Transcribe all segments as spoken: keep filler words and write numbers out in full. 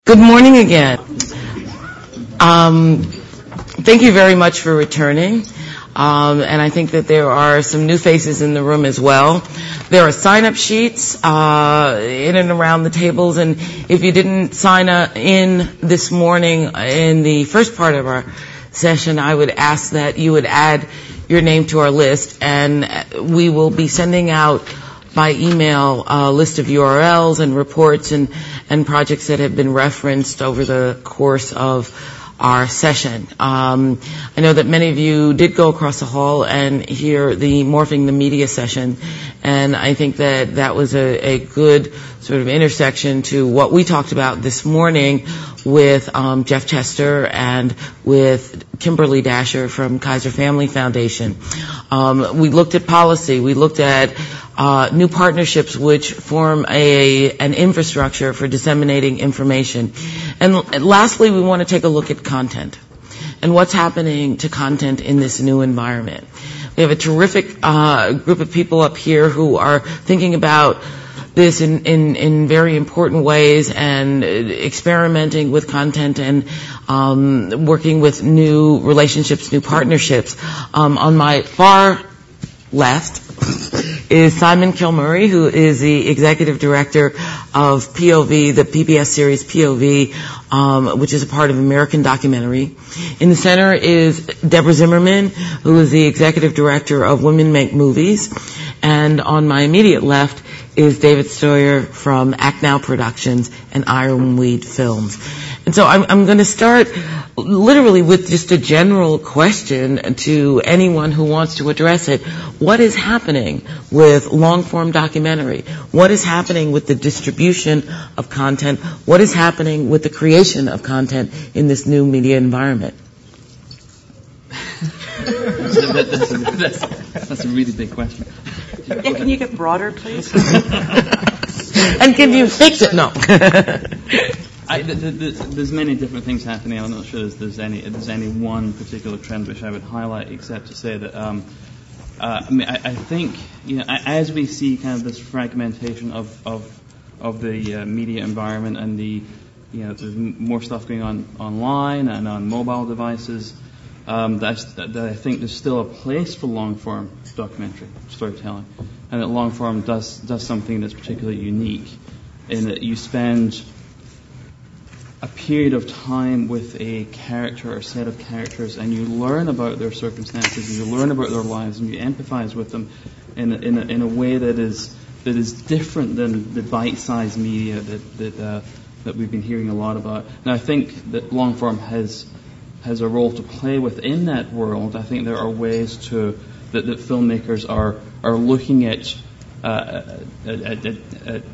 Good morning again. Um, thank you very much for returning. Um, and I think that there are some new faces in the room as well. There are sign-up sheets uh, in and around the tables, and if you didn't sign up in this morning in the first part of our session, I would ask that you would add your name to our list, and we will be sending out by email a list of U R Ls and reports and, and projects that have been referenced over the course of our session. Um, I know that many of you did go across the hall and hear the Morphing the Media session, and I think that that was a, a good sort of intersection to what we talked about this morning with um, Jeff Chester and with Kimberly Dasher from Kaiser Family Foundation. Um, we looked at policy. We looked at uh, new partnerships which form a an infrastructure for disseminating information. And, and lastly, we want to take a look at content and what's happening to content in this new environment. We have a terrific uh, group of people up here who are thinking about this in, in, in very important ways and experimenting with content and um, working with new relationships, new partnerships. Um, on my far left is Simon Kilmurray, who is the executive director of P O V, the P B S series P O V, um, which is a part of American Documentary. In the center is Deborah Zimmerman, who is the executive director of Women Make Movies. And on my immediate left is David Sawyer from Act Now Productions and Ironweed Films. And so I'm, I'm going to start literally with just a general question to anyone who wants to address it. What is happening with long-form documentary? What is happening with the distribution of content? What is happening with the creation of content in this new media environment? that, that's, a, that's, that's a really big question. Yeah, can you get broader, please? And can you fix it? No. I, the, the, the, there's many different things happening. I'm not sure there's, there's any there's any one particular trend which I would highlight, except to say that um, uh, I mean I, I think you know as we see kind of this fragmentation of of of the uh, media environment and the you know there's more stuff going on online and on mobile devices. Um, that's, that, that I think there's still a place for long-form documentary storytelling, and that long-form does does something that's particularly unique in that you spend a period of time with a character or a set of characters, and you learn about their circumstances, and you learn about their lives, and you empathize with them in a, in a, in a way that is that is different than the bite-sized media that that uh, that we've been hearing a lot about. And I think that long-form has has a role to play within that world. I think there are ways to that, that filmmakers are are looking at, uh, at, at, at, at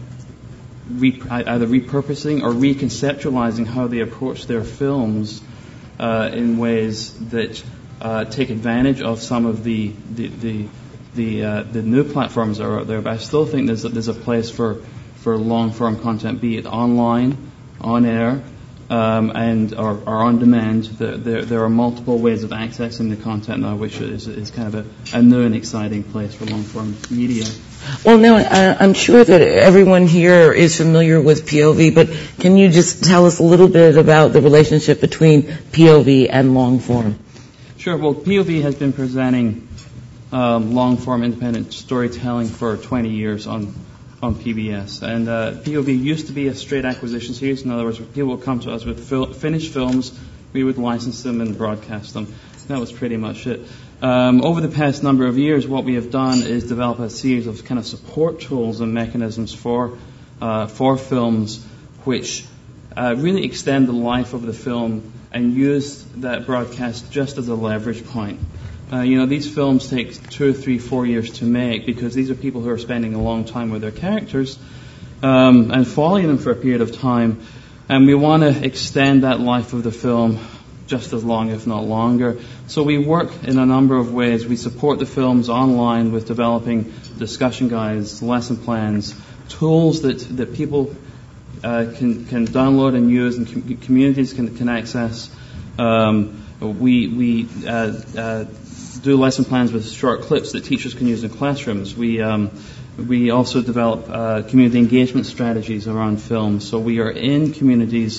re, either repurposing or reconceptualizing how they approach their films uh, in ways that uh, take advantage of some of the the the the, uh, the new platforms that are out there. But I still think there's a, there's a place for for long form content, be it online, on air. Um, and or, or on demand. There, there, there are multiple ways of accessing the content now, which is, is kind of a, a new and exciting place for long-form media. Well, now I, I'm sure that everyone here is familiar with P O V, but can you just tell us a little bit about the relationship between P O V and long-form? Sure. Well, P O V has been presenting um, long-form independent storytelling for twenty years on on P B S. And uh, P O V used to be a straight acquisition series. In other words, people would come to us with fil- finished films, we would license them and broadcast them. That was pretty much it. Um, over the past number of years, what we have done is develop a series of kind of support tools and mechanisms for uh, for films which uh, really extend the life of the film and use that broadcast just as a leverage point. Uh, you know, these films take two, three, four years to make because these are people who are spending a long time with their characters um, and following them for a period of time. And we want to extend that life of the film just as long, if not longer. So we work in a number of ways. We support the films online with developing discussion guides, lesson plans, tools that, that people uh, can, can download and use and com- communities can, can access. Um, we we uh, uh, do lesson plans with short clips that teachers can use in classrooms. We um, we also develop uh, community engagement strategies around films. So we are in communities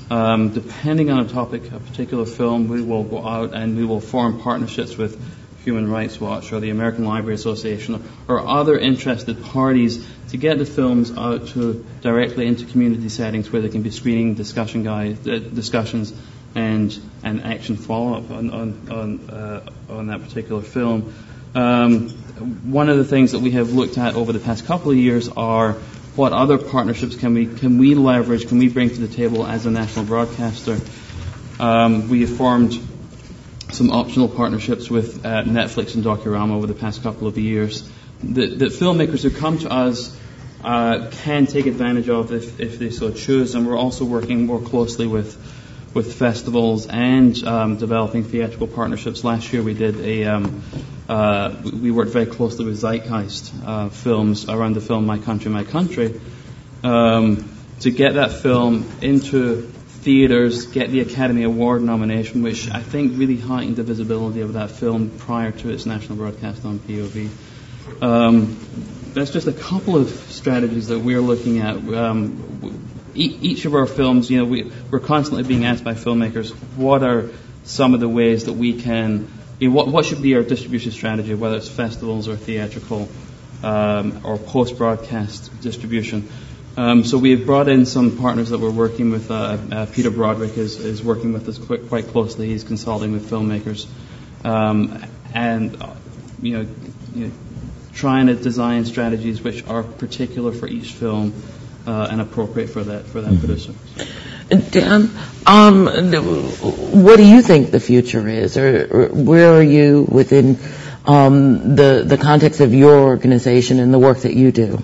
Um, depending on a topic, a particular film, we will go out and we will form partnerships with Human Rights Watch or the American Library Association or other interested parties to get the films out to directly into community settings where there can be screening, discussion guides, uh, discussions, and and action follow-up on on on, uh, on that particular film. Um, one of the things that we have looked at over the past couple of years are what other partnerships can we can we leverage, can we bring to the table as a national broadcaster. Um, we have formed some optional partnerships with uh, Netflix and Docurama over the past couple of years that, that filmmakers who come to us uh, can take advantage of if, if they so choose. And we're also working more closely with with festivals and um, developing theatrical partnerships. Last year we did a um, uh, we worked very closely with Zeitgeist uh, Films around the film My Country, My Country um, to get that film into theaters, get the Academy Award nomination, which I think really heightened the visibility of that film prior to its national broadcast on P O V. Um, that's just a couple of strategies that we're looking at. Um, e- each of our films, you know, we, we're constantly being asked by filmmakers, what are some of the ways that we can, you know, what, what should be our distribution strategy, whether it's festivals or theatrical um, or post-broadcast distribution. Um, so we have brought in some partners that we're working with. Uh, uh, Peter Broderick is, is working with us quite, quite closely. He's consulting with filmmakers, um, and uh, you know, you know, trying to design strategies which are particular for each film uh, and appropriate for that for that mm-hmm. producer. Dan, um, what do you think the future is, or, or where are you within um, the the context of your organization and the work that you do?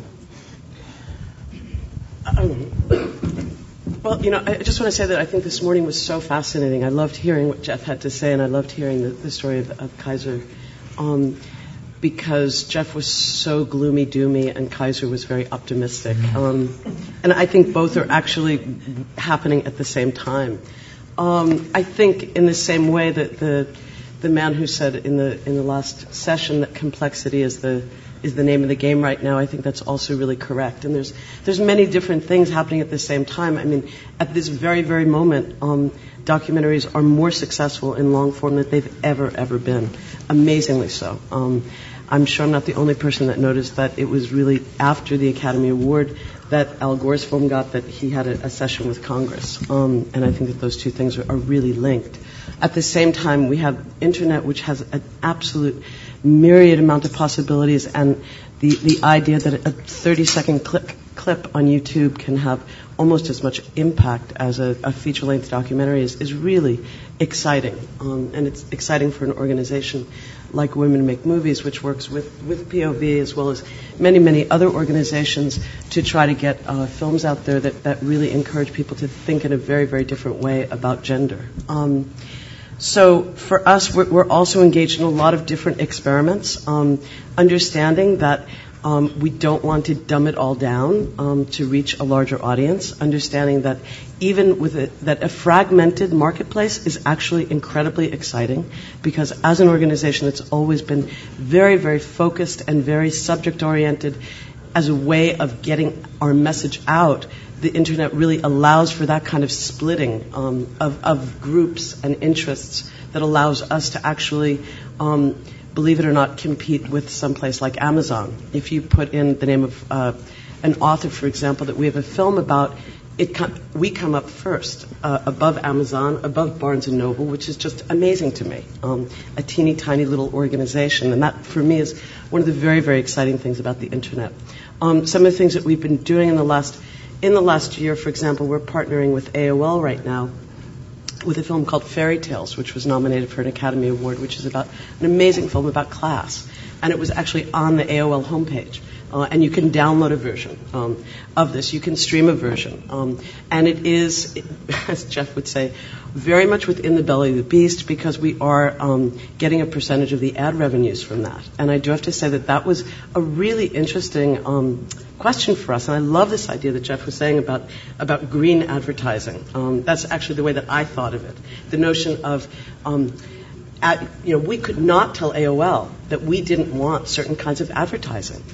Um, well, you know, I just want to say that I think this morning was so fascinating. I loved hearing what Jeff had to say, and I loved hearing the, the story of, of Kaiser, um, because Jeff was so gloomy, doomy, and Kaiser was very optimistic. Um, and I think both are actually happening at the same time. Um, I think in the same way that the the man who said in the in the last session that complexity is the is the name of the game right now, I think that's also really correct. And there's there's many different things happening at the same time. I mean, at this very, very moment, um, documentaries are more successful in long form than they've ever, ever been. Amazingly so. Um, I'm sure I'm not the only person that noticed that it was really after the Academy Award that Al Gore's film got that he had a, a session with Congress. Um, and I think that those two things are, are really linked. At the same time, we have internet, which has an absolute myriad amount of possibilities, and the, the idea that a thirty-second clip, clip on YouTube can have almost as much impact as a, a feature-length documentary is, is really exciting. Um, and it's exciting for an organization like Women Make Movies, which works with, with P O V as well as many, many other organizations to try to get uh, films out there that, that really encourage people to think in a very, very different way about gender. Um, So for us, we're, we're also engaged in a lot of different experiments, um, understanding that um, we don't want to dumb it all down um, to reach a larger audience, understanding that even with it, that a fragmented marketplace is actually incredibly exciting, because as an organization that's always been very, very focused and very subject-oriented as a way of getting our message out, the internet really allows for that kind of splitting um, of, of groups and interests that allows us to actually, um, believe it or not, compete with someplace like Amazon. If you put in the name of uh, an author, for example, that we have a film about, it com- we come up first, uh, above Amazon, above Barnes and Noble, which is just amazing to me. Um, a teeny tiny little organization, and that for me is one of the very, very exciting things about the internet. Um, some of the things that we've been doing in the last In the last year, for example, we're partnering with A O L right now with a film called Fairy Tales, which was nominated for an Academy Award, which is about an amazing film about class. And it was actually on the A O L homepage. Uh, and you can download a version um, of this. You can stream a version. Um, and it is, as Jeff would say, very much within the belly of the beast, because we are um, getting a percentage of the ad revenues from that. And I do have to say that that was a really interesting um, question for us. And I love this idea that Jeff was saying about, about green advertising. Um, that's actually the way that I thought of it. The notion of, um, at, you know, we could not tell A O L that we didn't want certain kinds of advertising.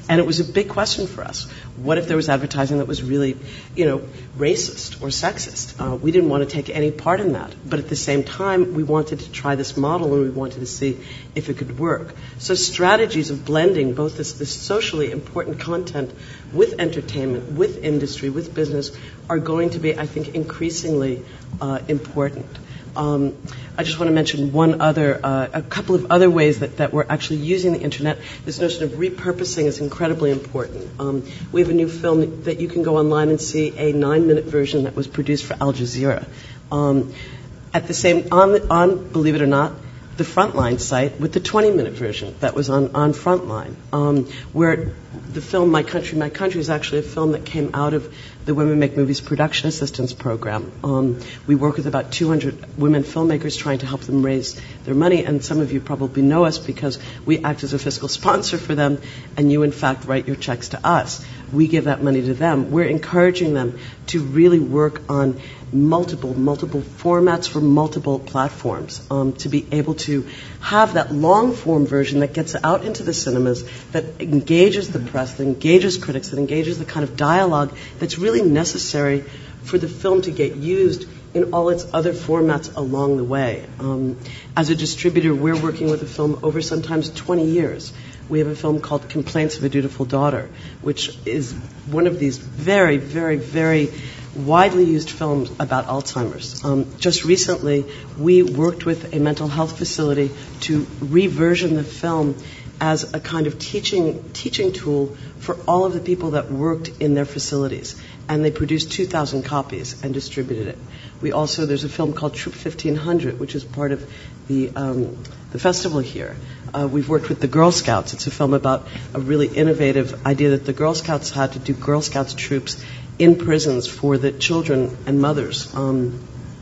And it was a big question for us. What if there was advertising that was really, you know, racist or sexist? Uh, we didn't want to take any part in that. But at the same time, we wanted to try this model and we wanted to see if it could work. So strategies of blending both this, this socially important content with entertainment, with industry, with business are going to be, I think, increasingly uh, important. Um, I just want to mention one other, uh, a couple of other ways that, that we're actually using the internet. This notion of repurposing is incredibly important. Um, we have a new film that you can go online and see, a nine-minute version that was produced for Al Jazeera. Um, at the same, on, on, believe it or not, the Frontline site with the twenty-minute version that was on, on Frontline, um, where the film My Country, My Country is actually a film that came out of the Women Make Movies Production Assistance Program. Um, we work with about two hundred women filmmakers trying to help them raise their money, and some of you probably know us because we act as a fiscal sponsor for them, and you, in fact, write your checks to us. We give that money to them. We're encouraging them to really work on multiple, multiple formats for multiple platforms, um, to be able to have that long-form version that gets out into the cinemas, that engages the press, that engages critics, that engages the kind of dialogue that's really necessary for the film to get used in all its other formats along the way. Um, as a distributor, we're working with a film over sometimes twenty years. We have a film called Complaints of a Dutiful Daughter, which is one of these very, very, very widely used films about Alzheimer's. Um, just recently, we worked with a mental health facility to reversion the film as a kind of teaching teaching tool for all of the people that worked in their facilities. And they produced two thousand copies and distributed it. We also, there's a film called Troop fifteen hundred, which is part of the um, the festival here. Uh, we've worked with the Girl Scouts. It's a film about a really innovative idea that the Girl Scouts had to do Girl Scouts troops in prisons for the children and mothers um,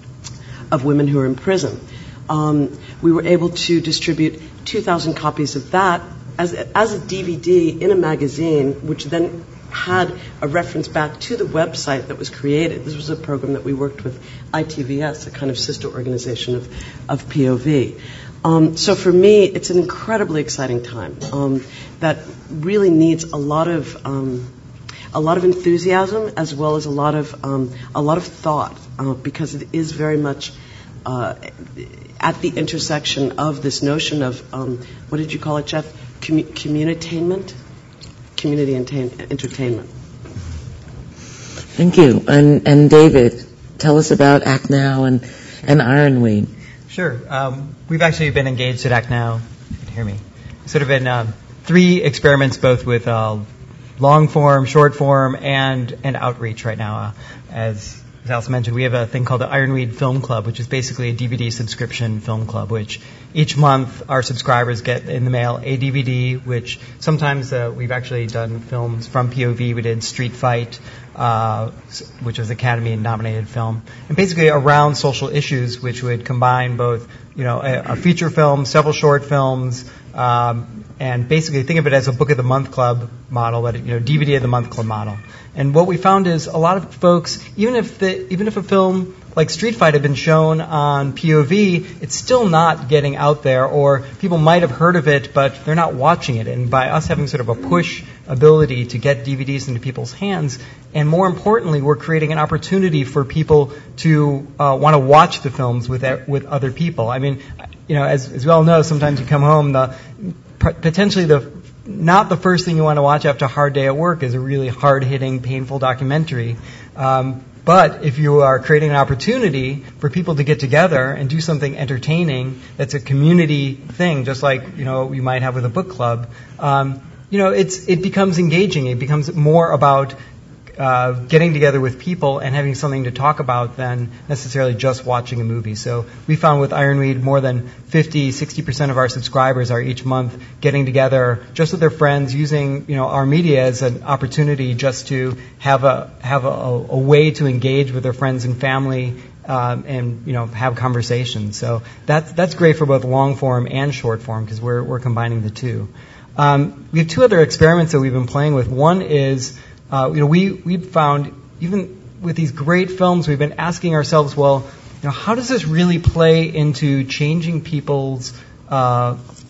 of women who are in prison. Um, we were able to distribute two thousand copies of that as, as a D V D in a magazine, which then had a reference back to the website that was created. This was a program that we worked with I T V S, a kind of sister organization of, of P O V. Um, so for me, it's an incredibly exciting time um, that really needs a lot of um, a lot of enthusiasm as well as a lot of um, a lot of thought uh, because it is very much uh, at the intersection of this notion of um, what did you call it, Jeff? Commu- communitainment, community entertain- entertainment. Thank you. And and David, tell us about Act Now and and Ironweed. Sure. Um, we've actually been engaged at Act Now. You can hear me. Sort of in um, three experiments, both with uh, long form, short form, and and outreach right now. Uh, as as Alice mentioned, we have a thing called the Ironweed Film Club, which is basically a D V D subscription film club, which each month our subscribers get in the mail a D V D, which sometimes uh, we've actually done films from P O V. We did Street Fight, uh, which was Academy-nominated film, and basically around social issues, which would combine both, you know, a, a feature film, several short films, um, and basically think of it as a Book of the Month Club model, but, you know, D V D of the Month Club model. And what we found is a lot of folks, even if the, even if a film like Street Fight had been shown on P O V, it's still not getting out there, or people might have heard of it, but they're not watching it. And by us having sort of a push ability to get D V Ds into people's hands, and more importantly, we're creating an opportunity for people to uh, want to watch the films with with other people. I mean, you know, as, as we all know, sometimes you come home, the potentially the not the first thing you want to watch after a hard day at work is a really hard-hitting, painful documentary. Um, but if you are creating an opportunity for people to get together and do something entertaining that's a community thing, just like, you know, you might have with a book club, um, you know, it's it becomes engaging. It becomes more about uh, getting together with people and having something to talk about than necessarily just watching a movie. So we found with Ironweed more than fifty, sixty percent of our subscribers are each month getting together just with their friends, using, you know, our media as an opportunity just to have a have a, a way to engage with their friends and family, um, and, you know, have conversations. So that's that's great for both long form and short form because we're we're combining the two. Um, we have two other experiments that we've been playing with. One is Uh, you know, we we found, even with these great films, we've been asking ourselves, well, you know, how does this really play into changing people's uh,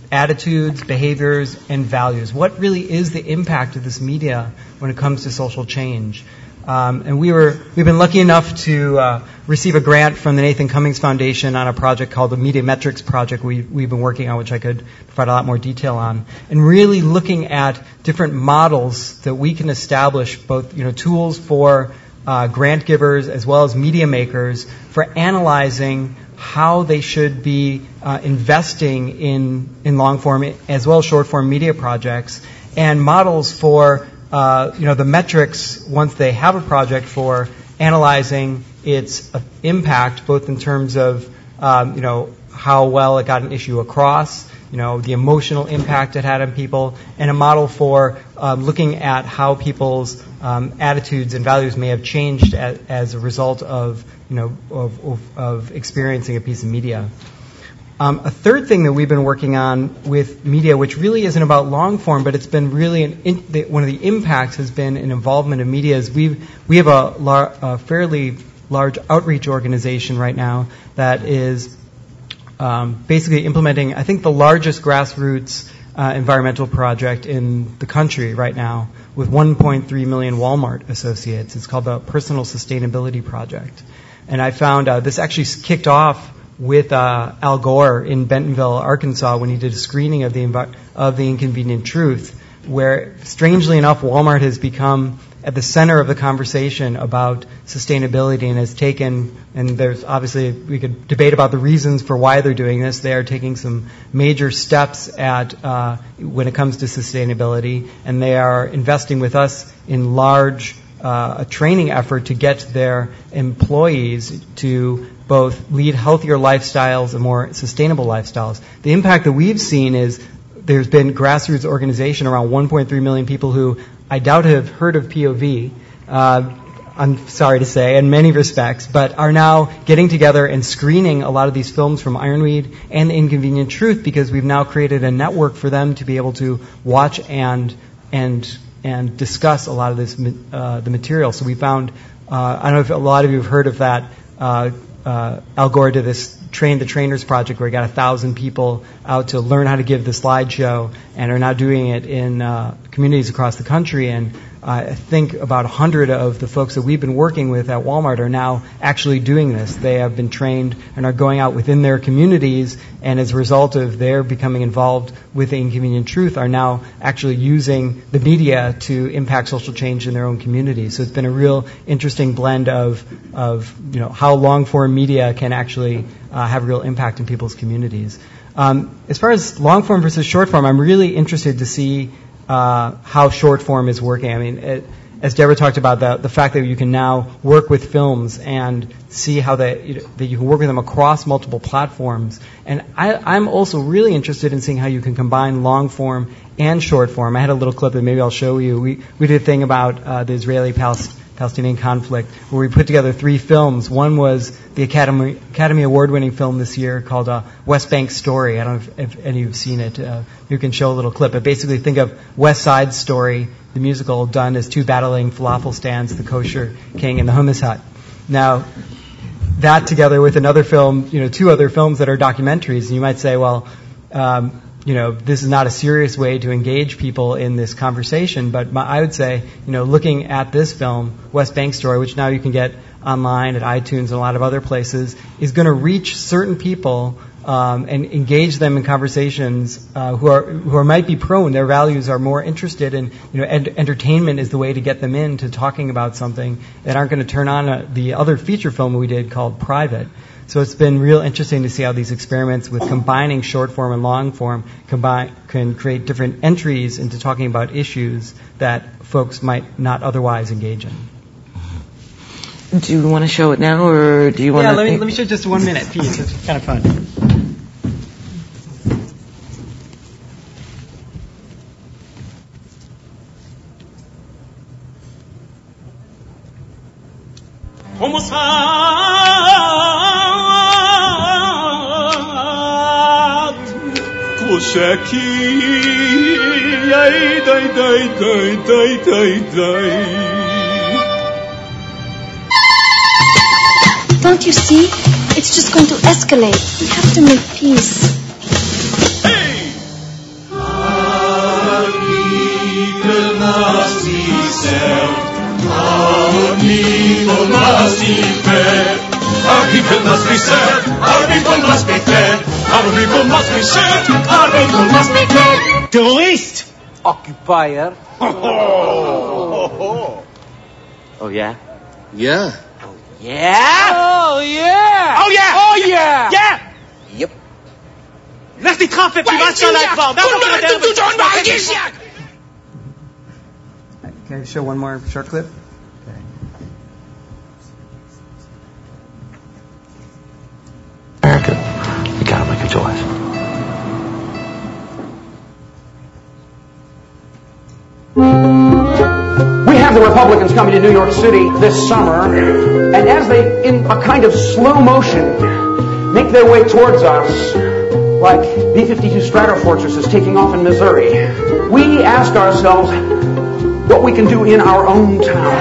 attitudes, behaviors, and values. What really is the impact of this media when it comes to social change? Um, and we were, we've been lucky enough to uh, receive a grant from the Nathan Cummings Foundation on a project called the Media Metrics Project we, we've been working on, which I could provide a lot more detail on, and really looking at different models that we can establish, both you know tools for uh, grant givers as well as media makers for analyzing how they should be uh, investing in in long form as well as short form media projects, and models for Uh, you know, the metrics, once they have a project, for analyzing its uh, impact, both in terms of, um, you know, how well it got an issue across, you know, the emotional impact it had on people, and a model for um, looking at how people's um, attitudes and values may have changed as, as a result of, you know, of, of, of experiencing a piece of media. Um, a third thing that we've been working on with media, which really isn't about long form, but it's been really an in, the, one of the impacts has been an involvement in media. Is we we have a, lar, a fairly large outreach organization right now that is um, basically implementing, I think, the largest grassroots uh, environmental project in the country right now, with one point three million Walmart associates. It's called the Personal Sustainability Project, and I found uh, this actually kicked off with uh, Al Gore in Bentonville, Arkansas, when he did a screening of the envi- of the Inconvenient Truth, where, strangely enough, Walmart has become at the center of the conversation about sustainability and has taken, and there's obviously, we could debate about the reasons for why they're doing this. They are taking some major steps at uh, when it comes to sustainability, and they are investing with us in large uh, a training effort to get their employees to both lead healthier lifestyles and more sustainable lifestyles. The impact that we've seen is there's been grassroots organization around one point three million people who I doubt have heard of P O V, uh, I'm sorry to say, in many respects, but are now getting together and screening a lot of these films from Ironweed and The Inconvenient Truth, because we've now created a network for them to be able to watch and and and discuss a lot of this uh, the material. So we found, uh, I don't know if a lot of you have heard of that. Uh, Uh, Al Gore did this Train the Trainers project where he got a thousand people out to learn how to give the slideshow, and are now doing it in uh, communities across the country. And uh, I think about a hundred of the folks that we've been working with at Walmart are now actually doing this. They have been trained and are going out within their communities, and as a result of their becoming involved with The Inconvenient Truth, are now actually using the media to impact social change in their own communities. So it's been a real interesting blend of, of you know, how long-form media can actually uh, have real impact in people's communities. Um, as far as long-form versus short-form, I'm really interested to see uh, how short-form is working. I mean, it, as Deborah talked about, the, the fact that you can now work with films and see how they, you know, that you can work with them across multiple platforms. And I, I'm also really interested in seeing how you can combine long-form and short-form. I had a little clip that maybe I'll show you. We, we did a thing about uh, the Israeli-Palestinian Palestinian conflict, where we put together three films. One was the Academy Academy Award-winning film this year called uh, West Bank Story. I don't know if, if any of you have seen it. Uh, you can show a little clip. But basically, think of West Side Story, the musical, done as two battling falafel stands, the Kosher King and the Hummus Hut. Now, that together with another film, you know, two other films that are documentaries, and you might say, well, um, you know, this is not a serious way to engage people in this conversation, but my, I would say, you know, looking at this film, West Bank Story, which now you can get online at iTunes and a lot of other places, is going to reach certain people um, and engage them in conversations uh, who are who are might be prone. Their values are more interested in, you know, ed- entertainment is the way to get them into talking about something that aren't going to turn on a, the other feature film we did called Private. So it's been real interesting to see how these experiments with combining short form and long form combine, can create different entries into talking about issues that folks might not otherwise engage in. Do you want to show it now, or do you want yeah, to? Yeah, let me let me show just a one minute piece. It's kind of fun. Don't you see? It's just going to escalate. We have to make peace. Hey! be fed. Our people must be served. Our people must be fed. Our people must be served. Our people must be fed. Terrorist! Occupier. Oh, oh, oh. Oh, yeah? Yeah. Oh, yeah? Oh, yeah! Oh, yeah! Oh, yeah! Yeah! Yep. Lass die Traffe privat schon einfach. Can I show one more short clip? Okay. America, you gotta make a choice. We have the Republicans coming to New York City this summer, and as they, in a kind of slow motion, make their way towards us, like B fifty-two Stratofortress is taking off in Missouri, we ask ourselves what we can do in our own town.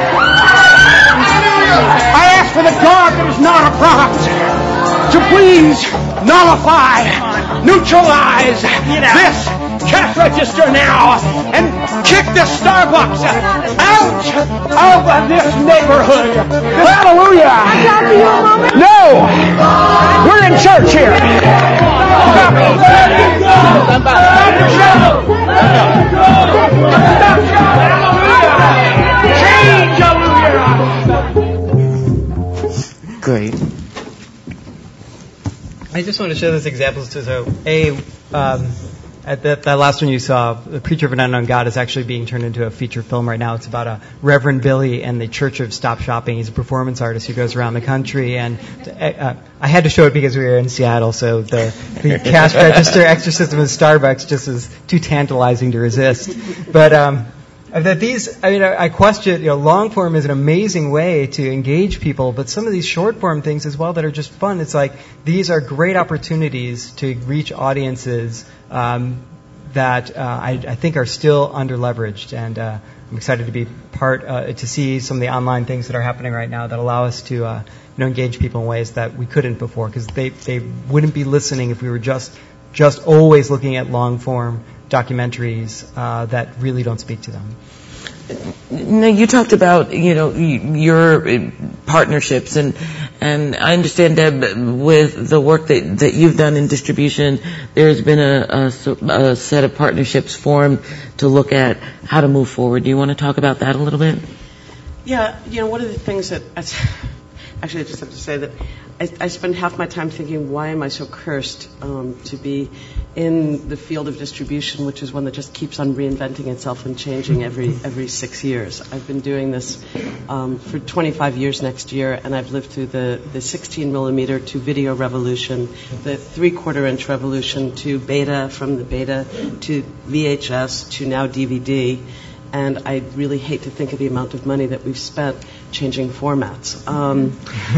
I ask for the God that is not a prophet to please nullify, neutralize this cash register now and kick the Starbucks out of this neighborhood. Hallelujah! No! We're in church here. Stop it! Stop the show! Stop shouting! Change, hallelujah! Great. I just want to show those examples to so a um, at that, that last one you saw, The Preacher of an Unknown God is actually being turned into a feature film right now. It's about a Reverend Billy and the Church of Stop Shopping. He's a performance artist who goes around the country, and uh, I had to show it because we were in Seattle, so the, the cash register exorcism in Starbucks just is too tantalizing to resist. But um, that these, I mean, I, I question, you know, long form is an amazing way to engage people, but some of these short form things as well that are just fun. It's like these are great opportunities to reach audiences um, that uh, I, I think are still under leveraged, and uh, I'm excited to be part uh, to see some of the online things that are happening right now that allow us to uh, you know engage people in ways that we couldn't before, because they they wouldn't be listening if we were just just always looking at long form documentaries uh, that really don't speak to them. No, you talked about, you know, your partnerships, and and I understand, Deb, with the work that, that you've done in distribution, there's been a, a, a set of partnerships formed to look at how to move forward. Do you want to talk about that a little bit? Yeah, you know, one of the things that, actually I just have to say that I, I spend half my time thinking, why am I so cursed um, to be in the field of distribution, which is one that just keeps on reinventing itself and changing every every six years. I've been doing this um, for twenty-five years next year, and I've lived through the, the sixteen millimeter to video revolution, the three-quarter inch revolution to beta, from the beta to V H S to now D V D. And I really hate to think of the amount of money that we've spent changing formats. Um,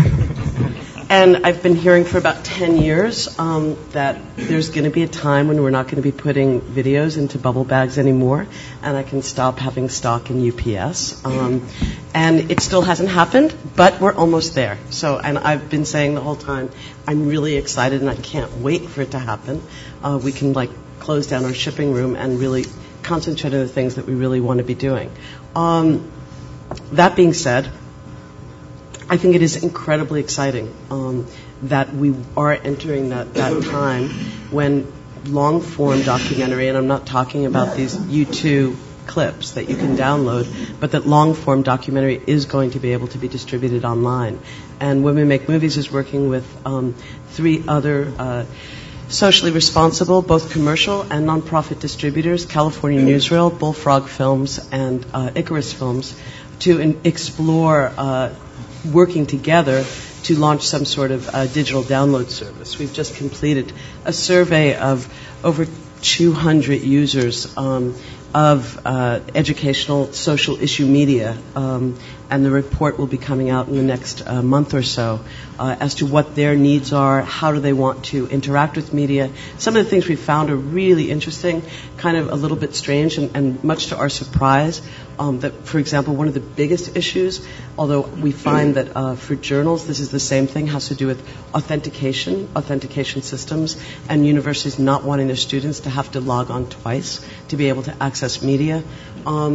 and I've been hearing for about ten years um, that there's going to be a time when we're not going to be putting videos into bubble bags anymore, and I can stop having stock in U P S. Um, and it still hasn't happened, but we're almost there. So, and I've been saying the whole time, I'm really excited, and I can't wait for it to happen. Uh, we can, like, close down our shipping room and really concentrate on the things that we really want to be doing. Um, that being said, I think it is incredibly exciting um, that we are entering that, that time when long-form documentary, and I'm not talking about these YouTube clips that you can download, but that long-form documentary is going to be able to be distributed online. And Women Make Movies is working with um, three other uh, socially responsible, both commercial and nonprofit distributors, California Newsreel, Bullfrog Films, and uh, Icarus Films, to in- explore uh, working together to launch some sort of uh, digital download service. We've just completed a survey of over two hundred users um, of uh, educational social issue media, um, and the report will be coming out in the next uh, month or so uh, as to what their needs are, how do they want to interact with media. Some of the things we found are really interesting, kind of a little bit strange, and, and much to our surprise, um, that, for example, one of the biggest issues, although we find that uh, for journals this is the same thing, has to do with authentication, authentication systems, and universities not wanting their students to have to log on twice to be able to access media. Um,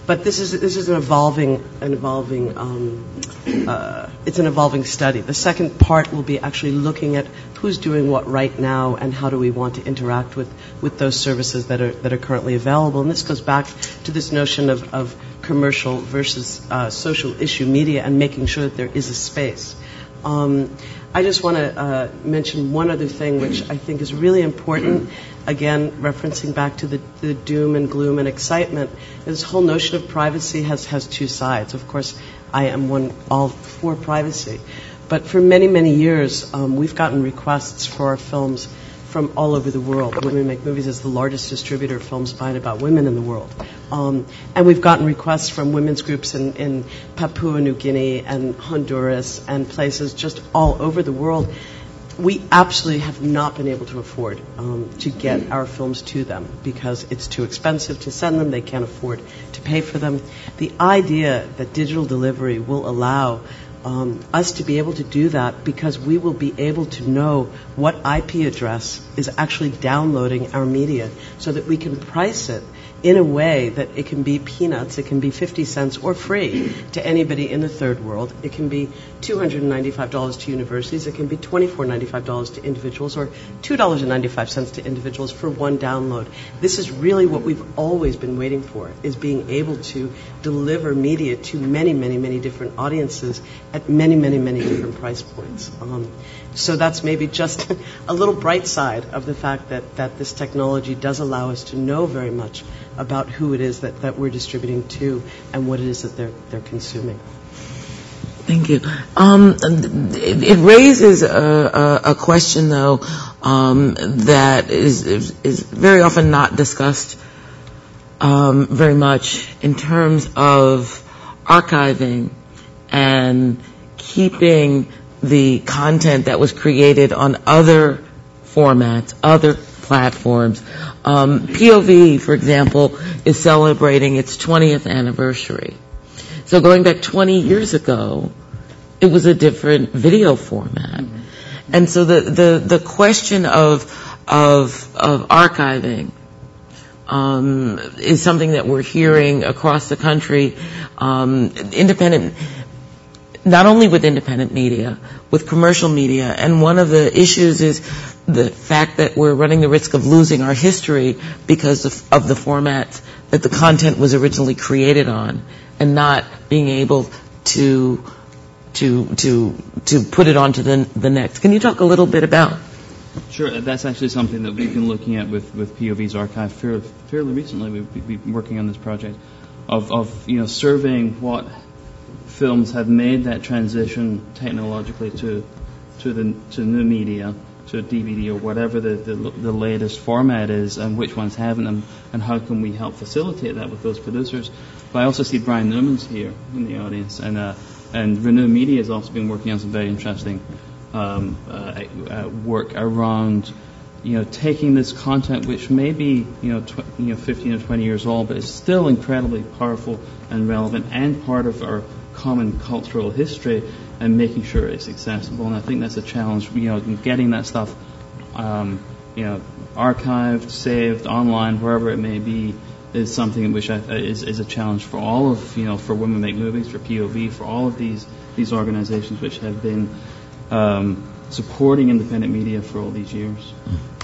but this is this is an evolving an evolving um, uh, it's an evolving study. The second part will be actually looking at who's doing what right now and how do we want to interact with, with those services that are that are currently available. And this goes back to this notion of, of commercial versus uh, social issue media and making sure that there is a space. Um, I just want to uh, mention one other thing which I think is really important, again, referencing back to the, the doom and gloom and excitement. This whole notion of privacy has, has two sides. Of course, I am one all for privacy. But for many, many years, um, we've gotten requests for our films from all over the world. Women Make Movies is the largest distributor of films by and about women in the world. Um, and we've gotten requests from women's groups in, in Papua New Guinea and Honduras and places just all over the world. We absolutely have not been able to afford um, to get our films to them because it's too expensive to send them. They can't afford to pay for them. The idea that digital delivery will allow Um, us to be able to do that because we will be able to know what I P address is actually downloading our media so that we can price it in a way that it can be peanuts, it can be fifty cents or free to anybody in the third world. It can be two hundred ninety-five dollars to universities, it can be twenty-four ninety-five dollars to individuals, or two dollars and ninety-five cents to individuals for one download. This is really what we've always been waiting for, is being able to deliver media to many, many, many different audiences at many, many, many different price points. Um, so that's maybe just a little bright side of the fact that, that this technology does allow us to know very much about who it is that, that we're distributing to and what it is that they're, they're consuming. Thank you. Um, it, it raises a, a, a question, though, um, that is, is, is very often not discussed um, very much in terms of archiving and keeping the content that was created on other formats, other platforms. Um, P O V, for example, is celebrating its twentieth anniversary. So going back twenty years ago, it was a different video format. Mm-hmm. And so the, the, the question of, of, of archiving um, is something that we're hearing across the country. Um, independent, not only with independent media, with commercial media. And one of the issues is the fact that we're running the risk of losing our history because of, of the formats that the content was originally created on, and not being able to to to to put it onto the the next. Can you talk a little bit about? Sure, that's actually something that we've been looking at with, with P O V's archive fairly, fairly recently. We've, we've been working on this project of, of you know surveying what films have made that transition technologically to to the to new media, to D V D or whatever the, the the latest format is, and which ones haven't, and, and how can we help facilitate that with those producers. But I also see Brian Newman's here in the audience, and uh, and Renew Media has also been working on some very interesting um, uh, uh, work around, you know, taking this content, which may be, you know, tw- you know, fifteen or twenty years old, but it's still incredibly powerful and relevant and part of our common cultural history, and making sure it's accessible. And I think that's a challenge, you know, getting that stuff, um, you know, archived, saved, online, wherever it may be, is something which I, is, is a challenge for all of, you know, for Women Make Movies, for P O V, for all of these these organizations which have been um, supporting independent media for all these years.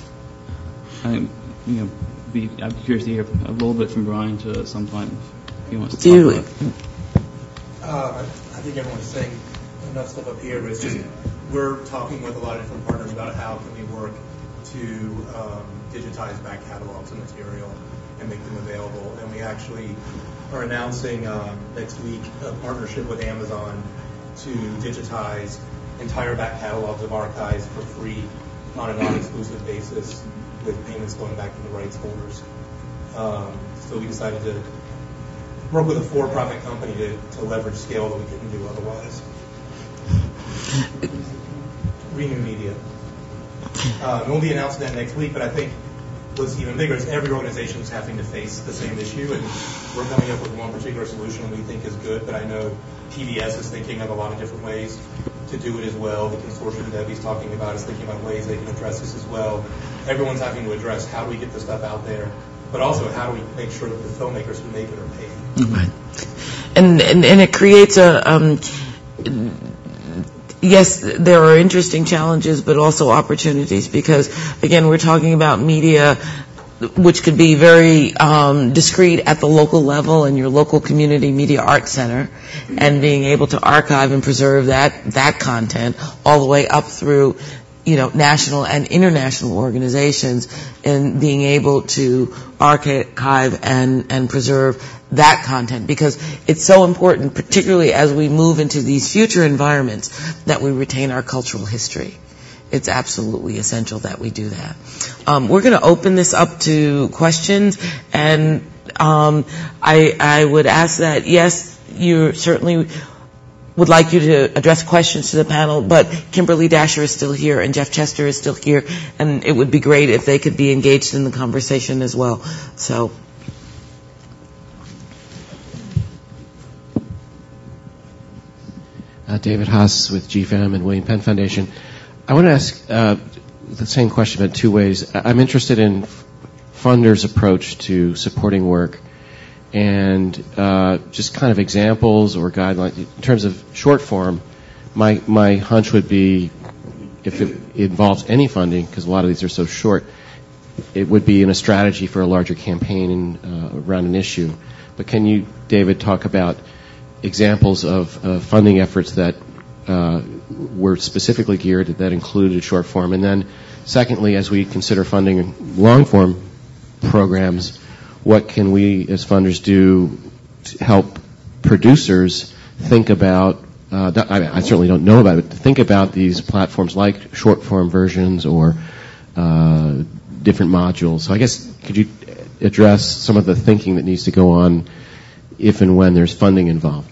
I think, you know, be, I'm curious to hear a little bit from Brian to at some point if he wants to talk about it. Uh, I think everyone's saying enough stuff up here, but it's just we're talking with a lot of different partners about how can we work to um, digitize back catalogs of material and make them available. And we actually are announcing um, next week a partnership with Amazon to digitize entire back catalogs of archives for free on a non-exclusive basis, with payments going back to the rights holders. Um, so we decided to work with a for-profit company to, to leverage scale that we couldn't do otherwise. Renew Media. Uh, we'll be announcing that next week, but I think what's even bigger is every organization is having to face the same issue, and we're coming up with one particular solution we think is good, but I know P B S is thinking of a lot of different ways to do it as well. The consortium that Debbie's talking about is thinking about ways they can address this as well. Everyone's having to address how do we get this stuff out there but also how do we make sure that the filmmakers who make it are paid? Right. And, and and it creates a um, yes, there are interesting challenges, but also opportunities, because again, we're talking about media which could be very um, discreet at the local level in your local community media arts center, and being able to archive and preserve that that content all the way up through, you know, national and international organizations, and being able to archive and, and preserve that content, because it's so important, particularly as we move into these future environments, that we retain our cultural history. It's absolutely essential that we do that. Um, we're going to open this up to questions, and um, I, I would ask that, yes, you certainly would like you to address questions to the panel, but Kimberly Dasher is still here and Jeff Chester is still here, and it would be great if they could be engaged in the conversation as well. So. Uh, David Haas with G F A M and William Penn Foundation. I want to ask uh, the same question, but two ways. I'm interested in funders' approach to supporting work, and uh, just kind of examples or guidelines in terms of short form. My my hunch would be, if it involves any funding, because a lot of these are so short, it would be in a strategy for a larger campaign in, uh, around an issue. But can you, David, talk about examples of uh, funding efforts that uh, were specifically geared, that included short form? And then secondly, as we consider funding long form programs, what can we as funders do to help producers think about, uh, I, mean, I certainly don't know about it, but to think about these platforms like short form versions or uh, different modules. So I guess, could you address some of the thinking that needs to go on if and when there's funding involved?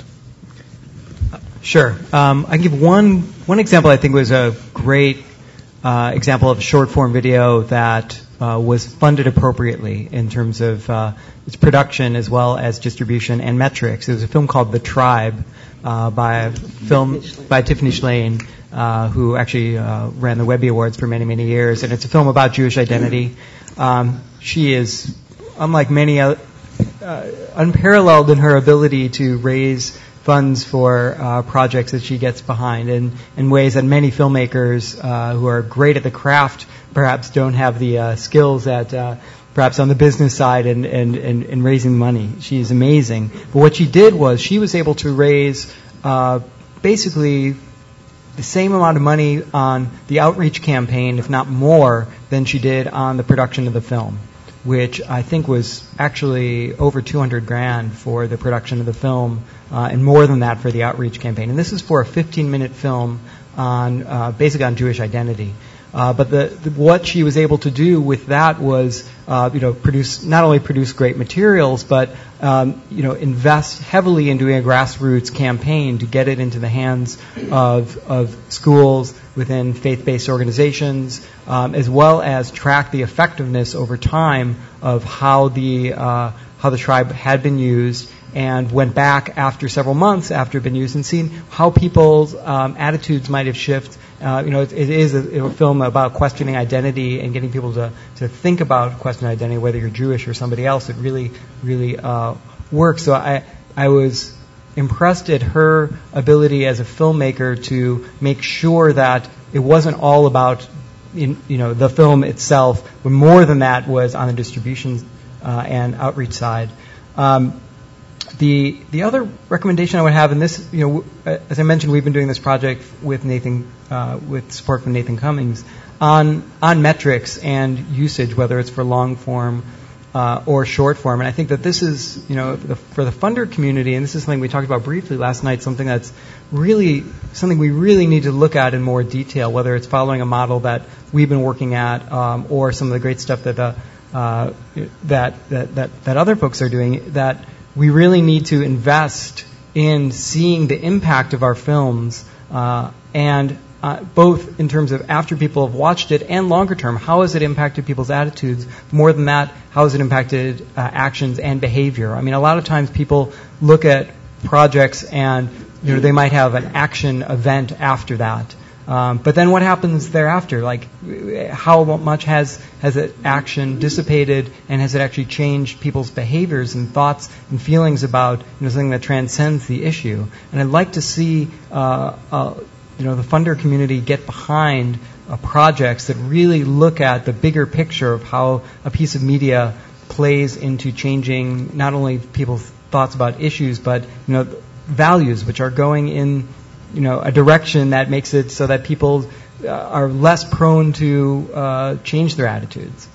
Sure. Um, I can give one one example. I think was a great uh, example of short form video that uh, was funded appropriately in terms of uh, its production as well as distribution and metrics. It was a film called The Tribe uh, by a film by Tiffany Shlain, uh, who actually uh, ran the Webby Awards for many many years, and it's a film about Jewish identity. Um, she is, unlike many other, uh, unparalleled in her ability to raise funds for uh, projects that she gets behind, in, in ways that many filmmakers uh, who are great at the craft perhaps don't have the uh, skills at uh, perhaps on the business side and, and, and, and raising money. She's amazing. But what she did was she was able to raise uh, basically the same amount of money on the outreach campaign, if not more, than she did on the production of the film, which I think was actually over two hundred grand for the production of the film, uh, and more than that for the outreach campaign. And this is for a fifteen minute film on uh, basically on Jewish identity. Uh, but the, the, what she was able to do with that was, uh, you know, produce not only produce great materials, but um, you know, invest heavily in doing a grassroots campaign to get it into the hands of of schools within faith-based organizations, um, as well as track the effectiveness over time of how the uh, how the tribe had been used, and went back after several months after it had been used and seen how people's um, attitudes might have shifted. Uh, you know, it, it is a, a film about questioning identity and getting people to, to think about questioning identity, whether you're Jewish or somebody else. It really, really uh, works. So I, I was impressed at her ability as a filmmaker to make sure that it wasn't all about, in, you know, the film itself, but more than that was on the distribution uh, and outreach side. Um, The the other recommendation I would have, and this, you know, as I mentioned, we've been doing this project with Nathan, uh, with support from Nathan Cummings, on on metrics and usage, whether it's for long form uh, or short form. And I think that this is, you know, the, for the funder community, and this is something we talked about briefly last night, something that's really something we really need to look at in more detail, whether it's following a model that we've been working at, um, or some of the great stuff that uh, uh, that, that that that other folks are doing. That we really need to invest in seeing the impact of our films, uh, and uh, both in terms of after people have watched it and longer term, how has it impacted people's attitudes? More than that, how has it impacted uh, actions and behavior? I mean, a lot of times people look at projects and, you know, they might have an action event after that. Um, but then what happens thereafter? Like, how much has has it action dissipated, and has it actually changed people's behaviors and thoughts and feelings about, you know, something that transcends the issue? And I'd like to see uh, uh, you know the funder community get behind uh, projects that really look at the bigger picture of how a piece of media plays into changing not only people's thoughts about issues, but, you know, values, which are going in, you know, a direction that makes it so that people uh, are less prone to uh, change their attitudes.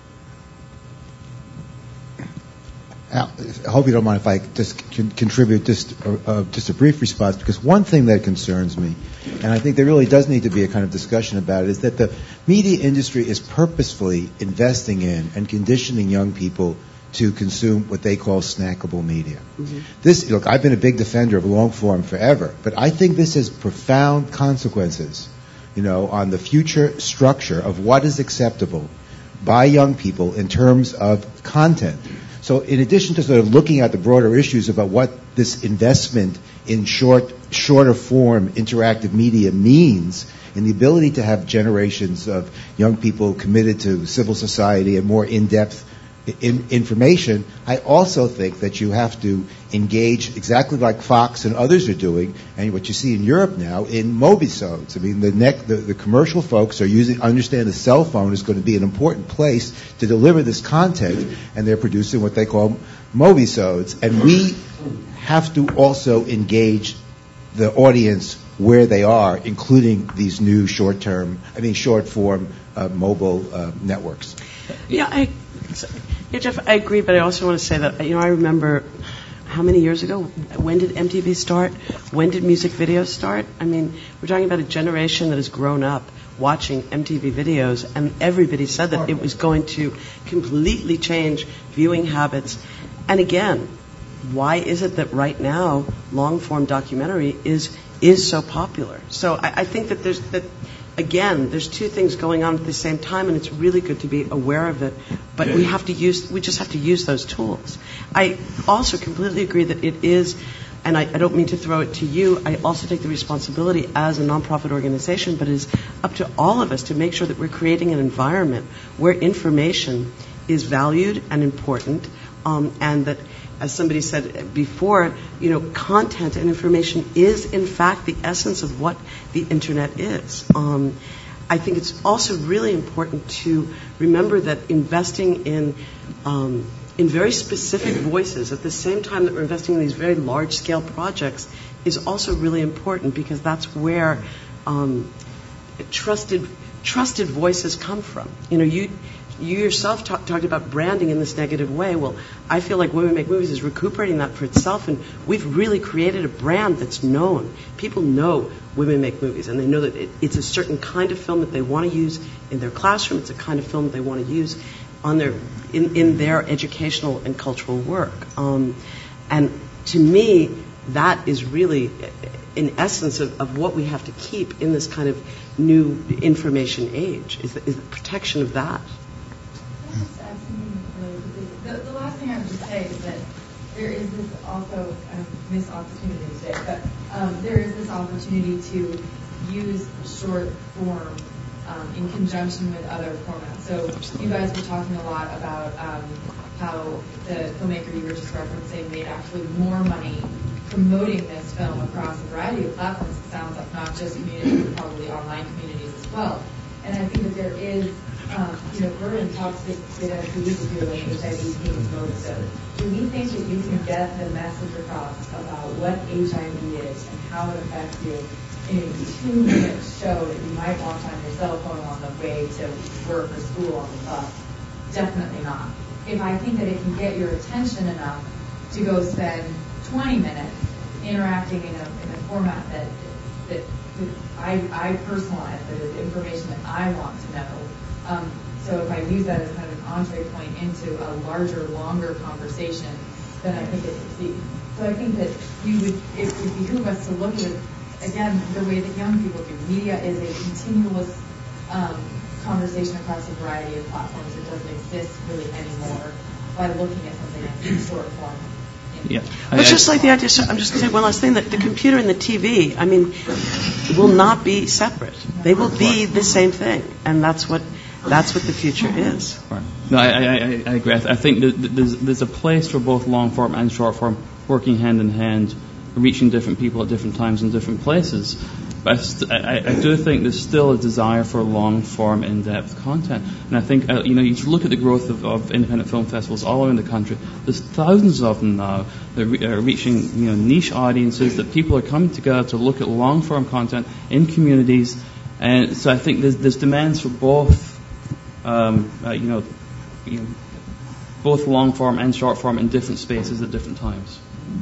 Al, I hope you don't mind if I just con- contribute just uh, uh, just a brief response, because one thing that concerns me, and I think there really does need to be a kind of discussion about it, is that the media industry is purposefully investing in and conditioning young people to consume what they call snackable media. Mm-hmm. This, look, I've been a big defender of long form forever, but I think this has profound consequences, you know, on the future structure of what is acceptable by young people in terms of content. So in addition to sort of looking at the broader issues about what this investment in short, shorter form interactive media means in the ability to have generations of young people committed to civil society and more in-depth in information, I also think that you have to engage exactly like Fox and others are doing, and what you see in Europe now, in mobisodes. I mean, the, neck, the, the commercial folks are using, understand the cell phone is going to be an important place to deliver this content, and they're producing what they call mobisodes. And we have to also engage the audience where they are, including these new short-term, I mean, short-form uh, mobile uh, networks. Yeah, I, yeah, Jeff, I agree, but I also want to say that, you know, I remember how many years ago, when did M T V start? When did music videos start? I mean, we're talking about a generation that has grown up watching M T V videos, and everybody said that it was going to completely change viewing habits. And again, why is it that right now long-form documentary is is so popular? So I, I think that there's that. Again, there's two things going on at the same time, and it's really good to be aware of it. But we have to use, we just have to use those tools. I also completely agree that it is, and I, I don't mean to throw it to you, I also take the responsibility as a nonprofit organization, but it is up to all of us to make sure that we're creating an environment where information is valued and important, um, and that, as somebody said before, you know, content and information is, in fact, the essence of what the Internet is. Um, I think it's also really important to remember that investing in um, in very specific voices at the same time that we're investing in these very large-scale projects is also really important, because that's where um, trusted trusted voices come from. You know, you. You yourself talk, talked about branding in this negative way. Well, I feel like Women Make Movies is recuperating that for itself, and we've really created a brand that's known. People know Women Make Movies, and they know that it, it's a certain kind of film that they want to use in their classroom. It's a kind of film that they want to use on their in, in their educational and cultural work. Um, and to me, that is really an essence of, of what we have to keep in this kind of new information age, is the, is the protection of that. The, the last thing I would just say is that there is this also, I missed opportunity today, but um, there is this opportunity to use short form um, in conjunction with other formats. So you guys were talking a lot about um, how the filmmaker you were just referencing made actually more money promoting this film across a variety of platforms. It sounds like not just communities, but probably online communities as well. And I think that there is Um, you know, Vernon talks a bit as we used to do with H I V AIDS mode. So do we think that you can get the message across about what H I V is and how it affects you in a two-minute show that you might watch on your cell phone on the way to work or school on the bus? Definitely not. If I think that it can get your attention enough to go spend twenty minutes interacting in a, in a format that, that, that I, I personalize, that is information that I want to know. Um, so if I use that as kind of an entree point into a larger, longer conversation, then I think it succeeds. So I think that you would, it would behoove us to look at, again, the way that young people do. Media is a continuous um, conversation across a variety of platforms. It doesn't exist really anymore by looking at something that's in short form in Yeah. Well, it's just like the idea, so I'm just going to say one last thing, that the computer and the T V, I mean, will not be separate. They will be the same thing, and that's what that's what the future is. Right. No, I, I, I agree. I think that there's, there's a place for both long form and short form working hand in hand, reaching different people at different times and different places. But I, st- I, I do think there's still a desire for long-form, in-depth content. And I think, uh, you know, you look at the growth of, of independent film festivals all around the country. There's thousands of them now that re- are reaching, you know, niche audiences, that people are coming together to look at long-form content in communities. And so I think there's, there's demands for both, um, uh, you know, you know, both long-form and short-form in different spaces at different times.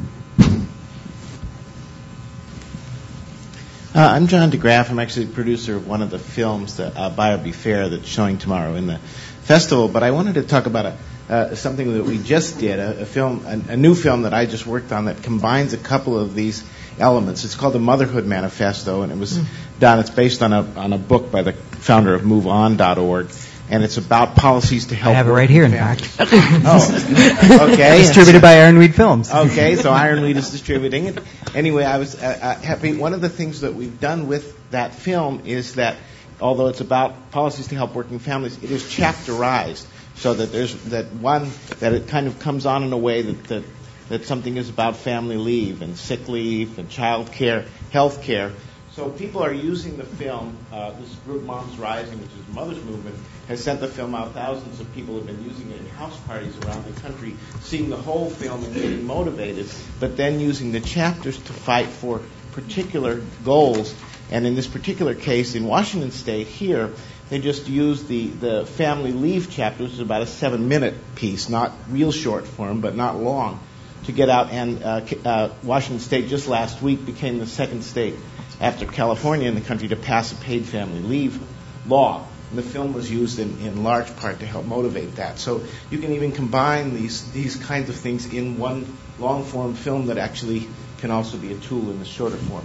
Uh, I'm John DeGraff. I'm actually the producer of one of the films, that, uh, Buyer Be Fair, that's showing tomorrow in the festival. But I wanted to talk about a, uh, something that we just did, a, a film, a, a new film that I just worked on that combines a couple of these elements. It's called the Motherhood Manifesto, and it was mm. done. It's based on a on a book by the founder of move on dot org. And it's about policies to help. I have it right here, in fact. Oh, okay. Distributed by Ironweed Films. Okay, so Ironweed is distributing it. Anyway, I was uh, uh, happy. One of the things that we've done with that film is that, although it's about policies to help working families, it is chapterized, so that there's that one that it kind of comes on in a way that that, that something is about family leave and sick leave and child care, health care. So people are using the film. Uh, this group, Moms Rising, which is Mother's Movement, has sent the film out. Thousands of people have been using it in house parties around the country, seeing the whole film and getting motivated, but then using the chapters to fight for particular goals. And in this particular case, in Washington State here, they just used the, the family leave chapter, which is about a seven-minute piece, not real short form, but not long, to get out. And uh, uh, Washington State just last week became the second state after California in the country to pass a paid family leave law. And the film was used in, in large part to help motivate that. So you can even combine these these kinds of things in one long-form film that actually can also be a tool in the shorter form.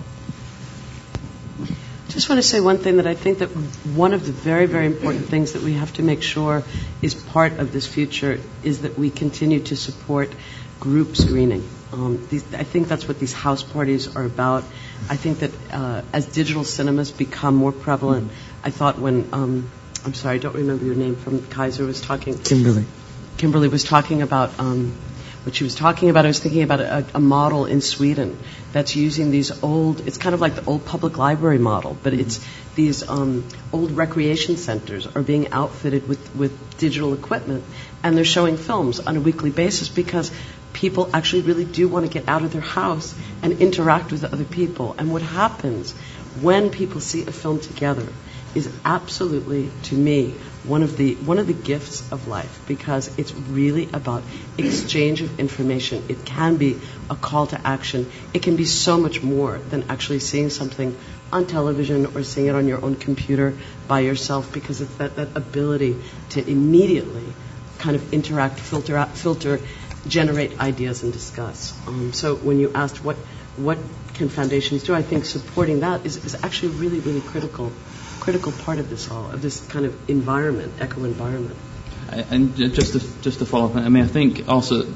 I just want to say one thing, that I think that one of the very, very important things that we have to make sure is part of this future is that we continue to support group screening. Um, these, I think that's what these house parties are about. I think that uh, as digital cinemas become more prevalent, I thought when, um, I'm sorry, I don't remember your name, from Kaiser was talking. Kimberly. Kimberly was talking about um, what she was talking about. I was thinking about a, a model in Sweden that's using these old, it's kind of like the old public library model, but it's these um, old recreation centers are being outfitted with, with digital equipment, and they're showing films on a weekly basis because people actually really do want to get out of their house and interact with other people. And what happens when people see a film together is absolutely, to me, one of the one of the gifts of life, because it's really about exchange of information. It can be a call to action. It can be so much more than actually seeing something on television or seeing it on your own computer by yourself, because it's that, that ability to immediately kind of interact, filter out, filter, generate ideas and discuss. Um, so when you asked what what can foundations do, I think supporting that is, is actually really, really critical. critical part of this all, of this kind of environment, eco-environment. And just to, just to follow up, I mean, I think also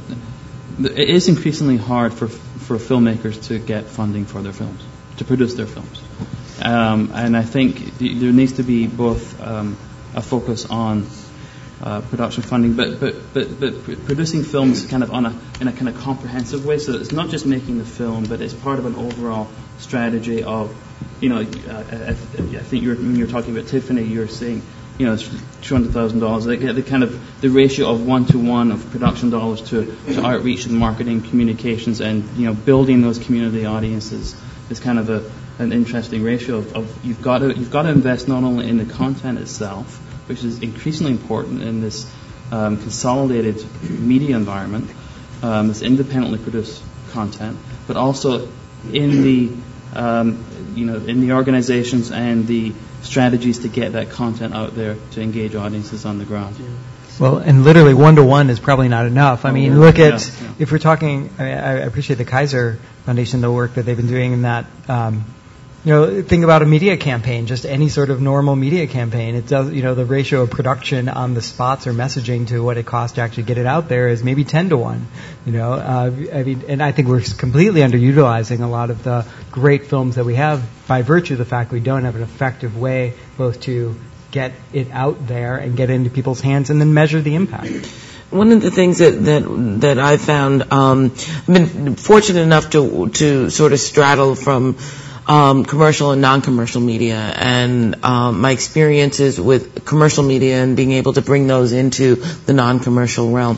it is increasingly hard for for filmmakers to get funding for their films, to produce their films. Um, and I think there needs to be both um, a focus on uh, production funding, but, but but but producing films kind of on a in a kind of comprehensive way. So it's not just making the film, but it's part of an overall strategy of, you know, uh, I, I think you're, when you're talking about Tiffany, you're saying, you know, it's two hundred thousand dollars. They get the kind of the ratio of one to one of production dollars to, to outreach and marketing, communications, and, you know, building those community audiences is kind of a an interesting ratio of, of you've got to you've got to invest not only in the content itself, which is increasingly important in this um, consolidated media environment, um, this independently produced content, but also in the um, you know in the organizations and the strategies to get that content out there to engage audiences on the ground. Yeah. Well, and literally one-to-one is probably not enough. I mean, look at, yeah, yeah. if we're talking, I, mean, I appreciate the Kaiser Foundation, the work that they've been doing in that, um, you know, think about a media campaign, just any sort of normal media campaign. It does, you know, the ratio of production on the spots or messaging to what it costs to actually get it out there is maybe ten to one. You know, uh, I mean, and I think we're completely underutilizing a lot of the great films that we have by virtue of the fact we don't have an effective way both to get it out there and get it into people's hands and then measure the impact. One of the things that that, that I found, um, I've been fortunate enough to to sort of straddle from Um, commercial and non-commercial media, and um, my experiences with commercial media and being able to bring those into the non-commercial realm.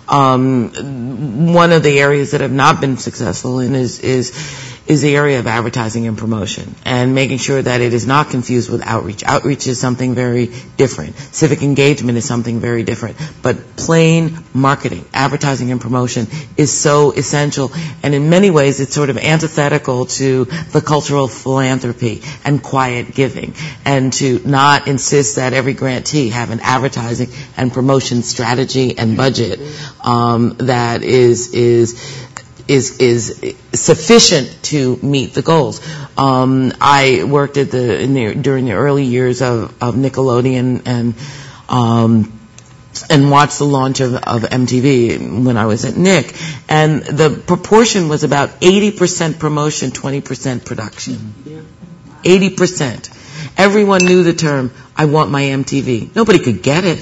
Um, one of the areas that I've not been successful in is is is the area of advertising and promotion, and making sure that it is not confused with outreach. Outreach is something very different. Civic engagement is something very different. But plain marketing, advertising and promotion is so essential, and in many ways it's sort of antithetical to the cultural philanthropy and quiet giving, and to not insist that every grantee have an advertising and promotion strategy and budget um, that is is is is sufficient to meet the goals. Um, I worked at the, in the during the early years of, of Nickelodeon and um, and watched the launch of, of M T V when I was at Nick, and the proportion was about eighty percent promotion, twenty percent production. eighty percent. Everyone knew the term, I want my M T V. Nobody could get it.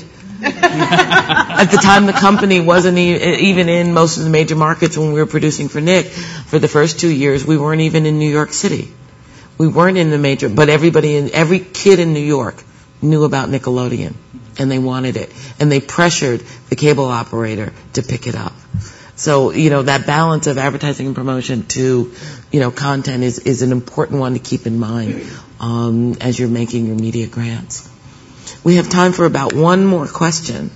At the time, the company wasn't e- even in most of the major markets when we were producing for Nick. For the first two years, we weren't even in New York City. We weren't in the major, but everybody, in, every kid in New York knew about Nickelodeon, and they wanted it. And they pressured the cable operator to pick it up. So, you know, that balance of advertising and promotion to, you know, content is, is an important one to keep in mind um, as you're making your media grants. We have time for about one more question.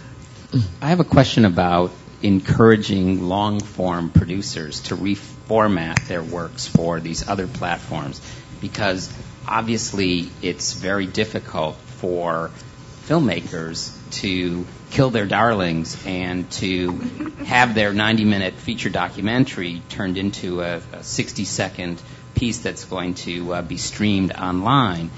I have a question about encouraging long-form producers to reformat their works for these other platforms, because obviously it's very difficult for filmmakers to kill their darlings and to have their ninety-minute feature documentary turned into a sixty-second piece that's going to uh, be streamed online.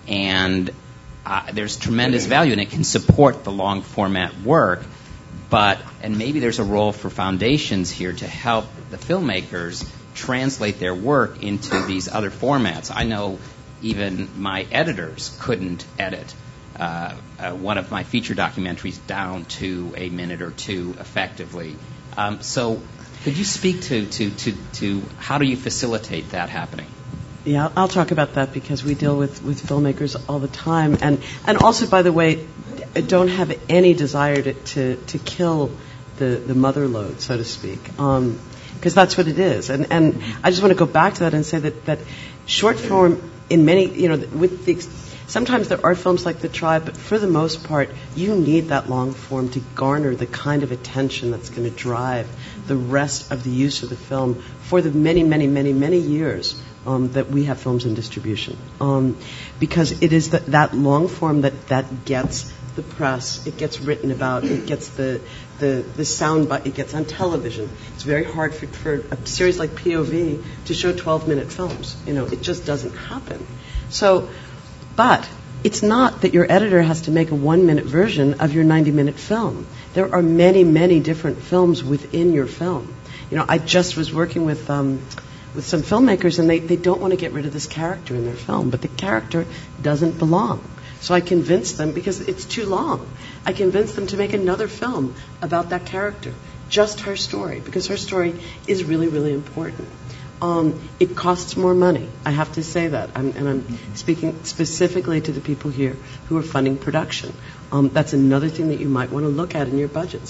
And Uh, there's tremendous value, and it can support the long format work, but, and maybe there's a role for foundations here to help the filmmakers translate their work into these other formats. I know even my editors couldn't edit uh, uh, one of my feature documentaries down to a minute or two effectively. Um, so could you speak to, to, to, to how do you facilitate that happening? Yeah, I'll talk about that because we deal with, with filmmakers all the time. And, and also, by the way, don't have any desire to, to, to kill the, the mother load, so to speak, because um, that's what it is. And, and I just want to go back to that and say that, that short form in many, you know, with the, sometimes there are films like The Tribe, but for the most part, you need that long form to garner the kind of attention that's going to drive the rest of the use of the film for the many, many, many, many years Um, that we have films in distribution, um, because it is the, that long form that, that gets the press, it gets written about, it gets the the, the sound bite, it gets on television. It's very hard for, for a series like P O V to show twelve-minute films. You know, it just doesn't happen. So, but it's not that your editor has to make a one-minute version of your ninety-minute film. There are many, many different films within your film. You know, I just was working with Um, with some filmmakers, and they, they don't want to get rid of this character in their film, but the character doesn't belong. So I convinced them, because it's too long, I convinced them to make another film about that character, just her story, because her story is really, really important. Um, it costs more money, I have to say that, I'm, and I'm speaking specifically to the people here who are funding production. Um, that's another thing that you might want to look at in your budgets.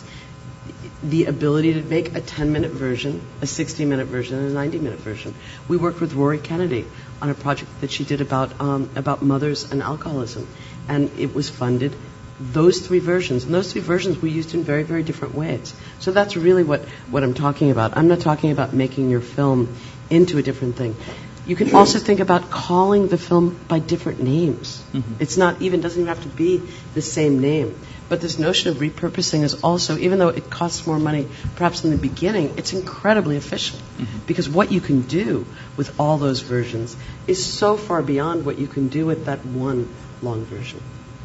The ability to make a ten-minute version, a sixty-minute version, and a ninety-minute version. We worked with Rory Kennedy on a project that she did about um, about mothers and alcoholism, and it was funded. Those three versions, and those three versions were used in very, very different ways. So that's really what, what I'm talking about. I'm not talking about making your film into a different thing. You can also think about calling the film by different names. Mm-hmm. It's not even, doesn't even have to be the same name. But this notion of repurposing is also, even though it costs more money perhaps in the beginning, it's incredibly efficient. Mm-hmm. Because what you can do with all those versions is so far beyond what you can do with that one long version.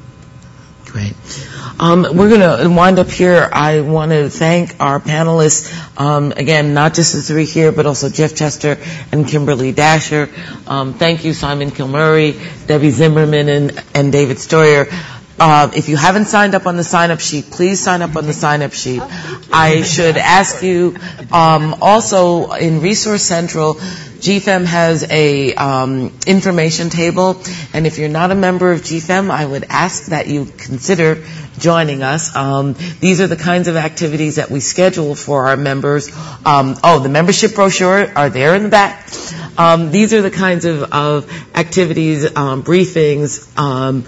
Great. Um, we're going to wind up here. I want to thank our panelists, um, again, not just the three here, but also Jeff Chester and Kimberly Dasher. Um, thank you, Simon Kilmurray, Debbie Zimmerman, and, and David Stoyer. Uh, if you haven't signed up on the sign-up sheet, please sign up on the sign-up sheet. I should ask you, um, also in Resource Central, G F E M has a um, information table, and if you're not a member of G F E M, I would ask that you consider joining us. Um, these are the kinds of activities that we schedule for our members. Um, oh, the membership brochure are there in the back. Um, these are the kinds of, of activities, um, briefings, um,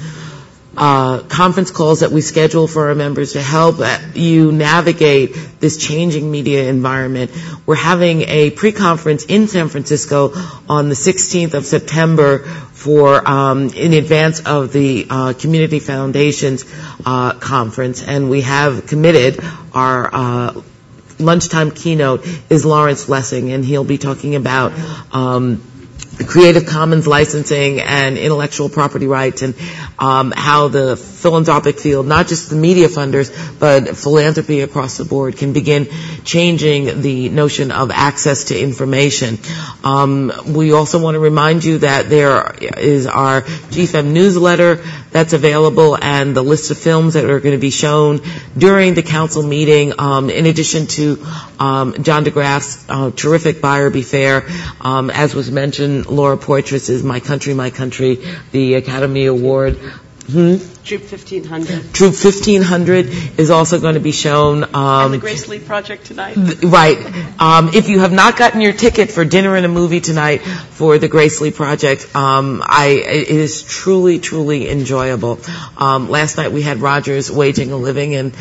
Uh, conference calls that we schedule for our members to help you navigate this changing media environment. We're having a pre-conference in San Francisco on the sixteenth of September for um, in advance of the uh, Community Foundations uh, conference, and we have committed our uh, lunchtime keynote is Lawrence Lessing, and he'll be talking about um, Creative Commons licensing and intellectual property rights, and um, how the philanthropic field, not just the media funders, but philanthropy across the board, can begin changing the notion of access to information. Um, we also want to remind you that there is our G F E M newsletter that's available, and the list of films that are going to be shown during the council meeting, um, in addition to um, John DeGraff's uh, terrific Buyer Be Fair. Um, as was mentioned, Laura Poitras is My Country, My Country, the Academy Award. Hmm? Troop fifteen hundred. Troop fifteen hundred is also going to be shown. Um, and the Grace Lee Project tonight. Th- right. Um, if you have not gotten your ticket for dinner and a movie tonight for the Grace Lee Project, um, I, it is truly, truly enjoyable. Um, last night we had Rogers Waging a Living, and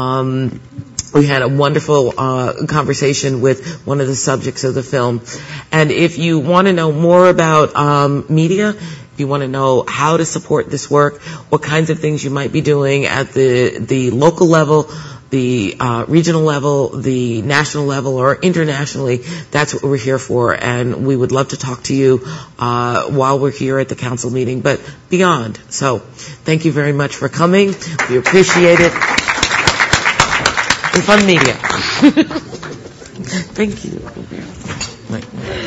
um, we had a wonderful uh, conversation with one of the subjects of the film. And if you want to know more about um, media, if you want to know how to support this work, what kinds of things you might be doing at the the local level, the uh, regional level, the national level, or internationally, that's what we're here for. And we would love to talk to you uh, while we're here at the council meeting, but beyond. So thank you very much for coming. We appreciate it. And fun media. Thank you.